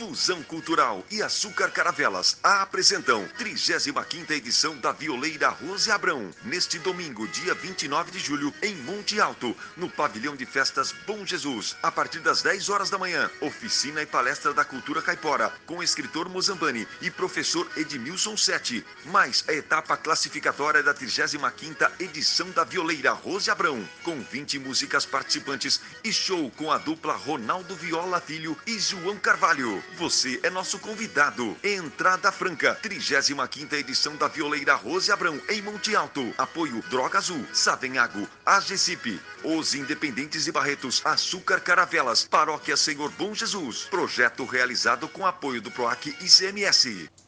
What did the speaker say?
Fusão Cultural e Açúcar Caravelas apresentam 35ª edição da Violeira Rose Abrão, neste domingo, dia 29 de julho, em Monte Alto, no Pavilhão de Festas Bom Jesus, a partir das 10 horas da manhã. Oficina e palestra da cultura caipora, com o escritor Mozambani e professor Edmilson Sete, mais a etapa classificatória da 35ª edição da Violeira Rose Abrão, com 20 músicas participantes e show com a dupla Ronaldo Viola Filho e João Carvalho. Você é nosso convidado. Entrada franca. 35ª edição da Violeira Rose Abrão, em Monte Alto. Apoio Droga Azul, Savenhago, AGCIP, Os Independentes e Barretos, Açúcar Caravelas, Paróquia Senhor Bom Jesus. Projeto realizado com apoio do PROAC e ICMS.